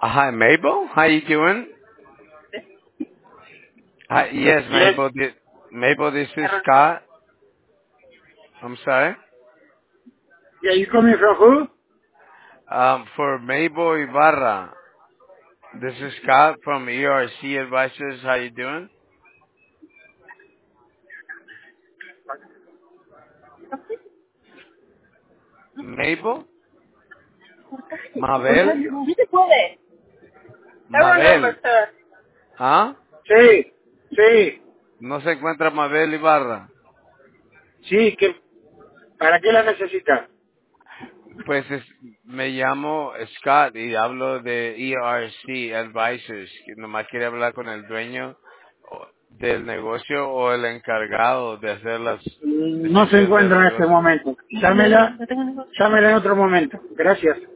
Hi, Mabel. How you doing? Hi, yes, Yes. Mabel. Mabel, this is Scott. I'm sorry. Yeah, you coming from who? For Mabel Ibarra, this is Scott from ERC Advisors. How you doing? Mabel? Mabel? Sí se puede. Every number, Mabel. sir. ¿Ah? Sí, sí, ¿No se encuentra Mabel Ibarra? sí, ¿para qué la necesita? Pues me llamo Scott y hablo de ERC Advisors. Que nomás quiere hablar con el dueño del negocio o el encargado de hacer las No se decisiones del encuentra en este negocio. momento. Llámela en otro momento. Gracias.